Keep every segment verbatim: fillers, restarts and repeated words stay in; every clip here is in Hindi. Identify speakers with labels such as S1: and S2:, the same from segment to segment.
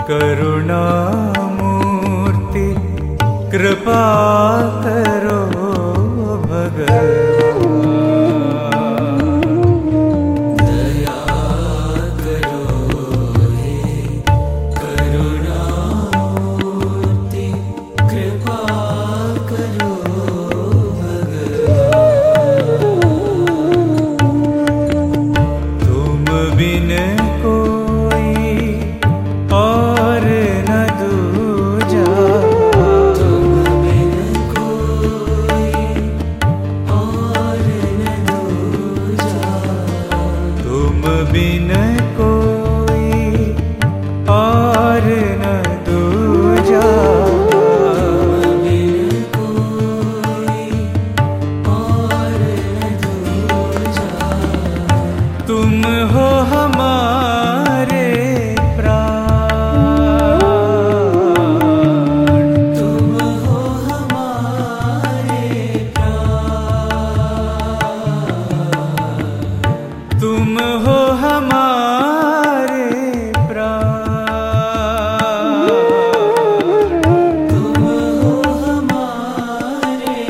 S1: करुणामूर्ति कृपा करो भगवान।
S2: दया करो हे करुणामूर्ति कृपा करो भगवान।
S1: तुम बिन कोई और न दूजा,
S2: तुम बिन कोई और न दूजा।
S1: तुम बिन कोई और न दूजा।
S2: तुम बिन कोई और न दूजा।
S1: तुम हो हमारे प्राण,
S2: तुम हो हमारे प्राण।
S1: तुम हो हमारे प्राण।
S2: तुम हो हमारे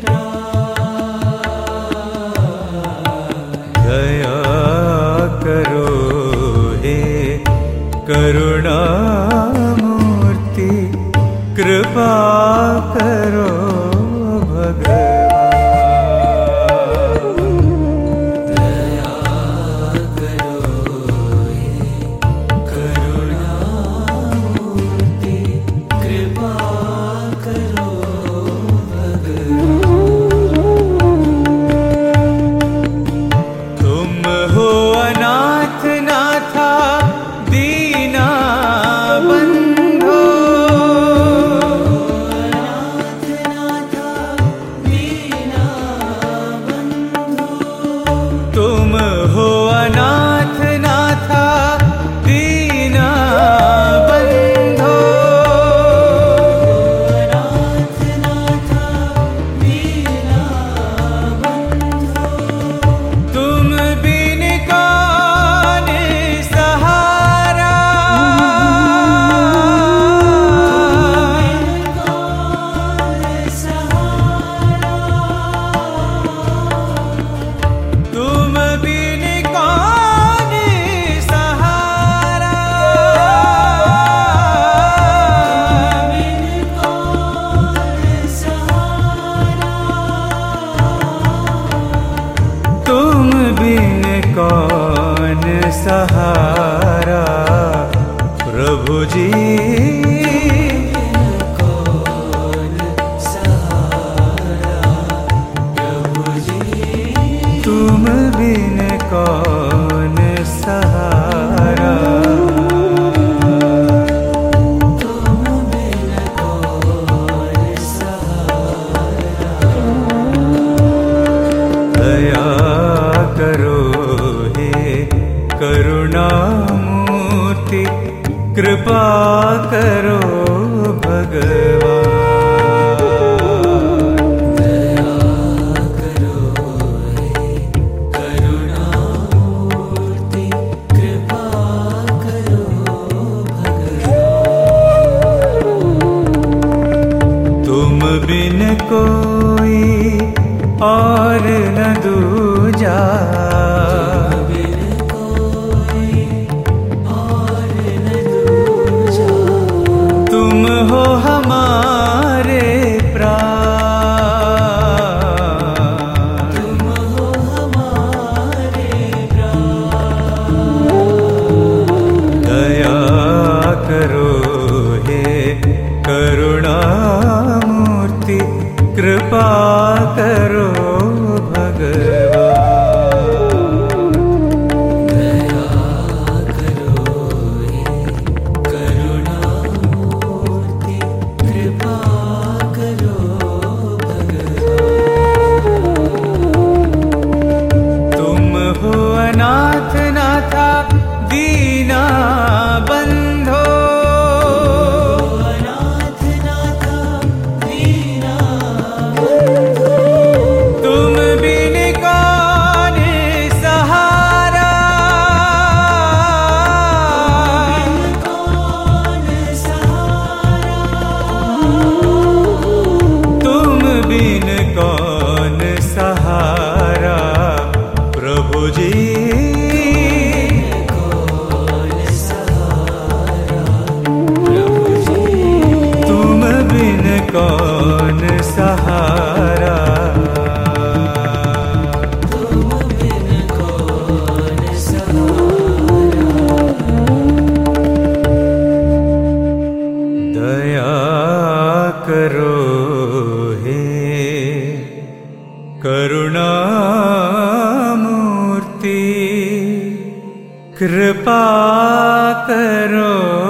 S2: प्राण।
S1: दया करो हे करुणामूर्ति कृपा करो भगवान।
S2: दया करो हे करुणामूर्ति कृपा करो भगवान।
S1: तुम हो अनाथ नाथा दीना बंधो।
S2: अनाथ नाथा दीना बंधो।
S1: तुम हो अनाथ नाथा दीना बंधो।
S2: अनाथ नाथा दीना बंधो।
S1: तुम बिन कौन सहारा। तुम बिन कौन सहारा। तुम बिन कौन सहारा प्रभु जी।
S2: कौन सहारा प्रभु जी।
S1: तुम बिन कौन सहारा।
S2: तुम बिन कौन सहारा।
S1: दया करो हे करुणामूर्ति कृपा करो भगवान।
S2: दया करो हे करुणामूर्ति कृपा करो भगवान।
S1: तुम बिन कोई और न दूजा।
S2: बिन कोई और न दूजा।
S1: तुम हो हमारे कृपा करो